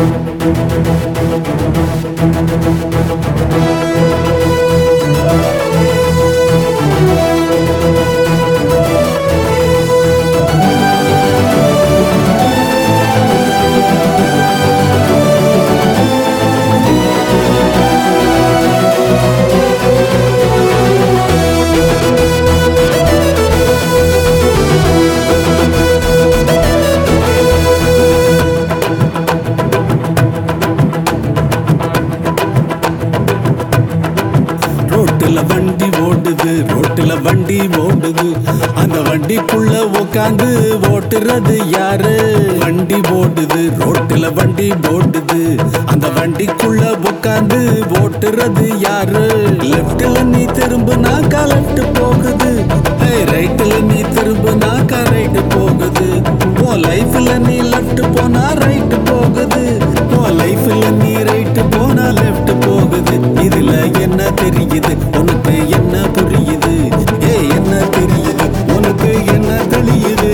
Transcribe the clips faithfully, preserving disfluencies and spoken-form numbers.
ரோட்டுல வண்டி ஓடுது ரோட்டுல வண்டி ஓடுது அந்த வண்டிக்குள்ள உட்காந்து ஓட்டுறது யாரு? வண்டி ஓடுது ரோட்டுல வண்டி ஓடுது அந்த வண்டிக்குள்ள உட்காந்து ஓட்டுறது யாரு? லெப்ட்ல நீ திரும்பினாக்கா லெப்ட் போகுது, ரைட்ல நீ திரும்பினாக்கா ரைட் போகுது. உன் லைஃப்ல நீ லெப்ட் போனா ரைட் போகுது, உன் லைஃப்ல நீ ரைட் போனா லெப்ட் போகுது. இதுல என்ன தெரியுது உனக்கு என்ன புரியுது? ஏ என்ன தெரியுது உனக்கு என்ன தெளியுது?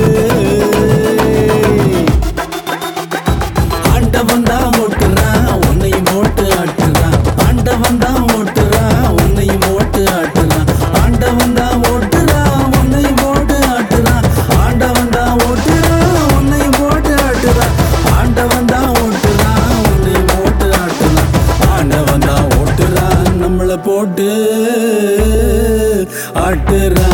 ஆண்டவன் தான் ஓட்டுறான் உன்னையும் ஓட்டு ஆட்டுறான், ஆண்டவன் தான் ஓட்டுறான் உன்னையும் ஓட்டு ஆட்டுறான், ஆண்டவன் தான் ஓட்டுறான் உன்னையும் ஓட்டு ஆட்டுறான், ஆண்டவன் தான் ஓட்டுறான் உன்னையும் ஓட்டு ஆட்டுறான், ஆண்டவன் தான் ஓட்டுறான் உன்னையும் ஓட்டு ஆட்டுறான், ஆண்டவன் தான் ஓட்டுறான் நம்மள போட்டு ஆட்டுறான்.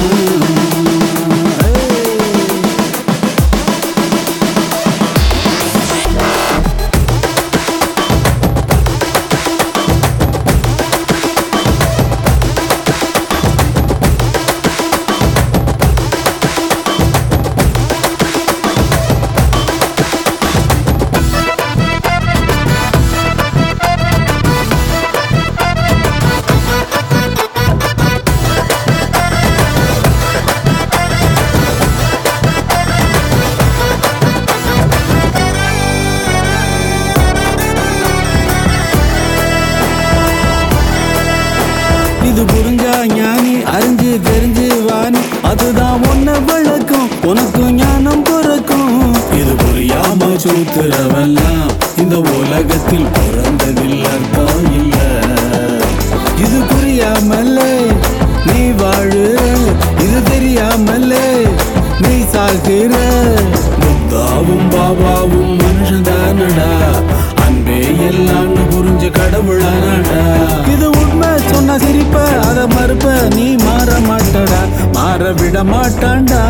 இது புரிஞ்சா ஞானி அறிஞ்சு தெரிஞ்சு வாணி, அதுதான் உன்ன விளக்கும் உனக்கும் ஞானம் பிறக்கும். இது புரியாம சூத்துறவெல்லாம் இந்த உலகத்தில் பிறந்ததில்லை அர்த்தம் இல்ல. இது புரியாமலே நீ வாழு, இது தெரியாமலே நீ சாகுற. புத்தாவும் பாபாவும் மனுஷன்தானடா, அன்பே எல்லாம் புரிஞ்சு கடவுளானடா. இது உண்மை சொன்ன சிரிப்ப அத மறுப்ப நீ மாற மாட்டடா, மாற விட மாட்டான்டா.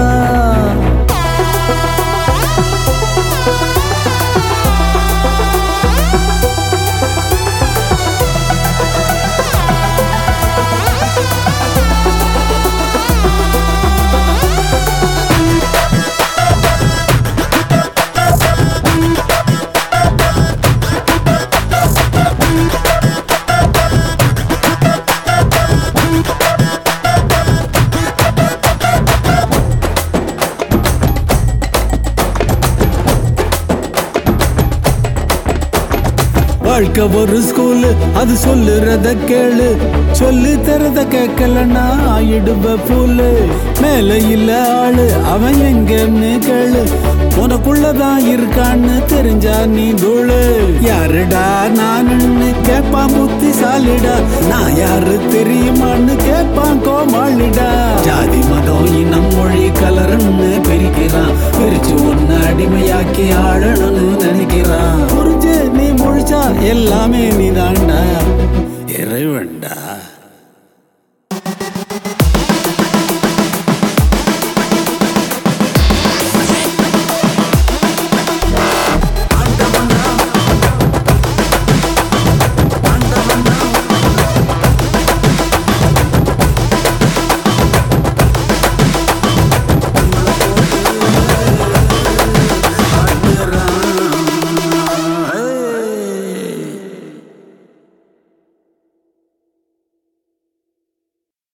வாழ்க்கை ஒரு ஸ்கூலு, அது சொல்லுறத கேளு, சொல்லி தரத கேட்கலன்னா ஆயிடுவ பூலு. மேல இல்ல ஆளு அவன் எங்கன்னு கேளு, உனக்குள்ளதான் இருக்கான்னு தெரிஞ்சா நீ தூளு. யாருடா நானுன்னு கேட்பான் புத்திசாலிடா, நான் யாரு தெரியுமான்னு கேட்பான் கோமாளிடா. ஜாதி மதம் இனம் மொழி கலருன்னு பிரிக்கிறான், பிரிச்சு ஒன்னு அடிமையாக்கி ஆளணும்னு நினைக்கிறான்.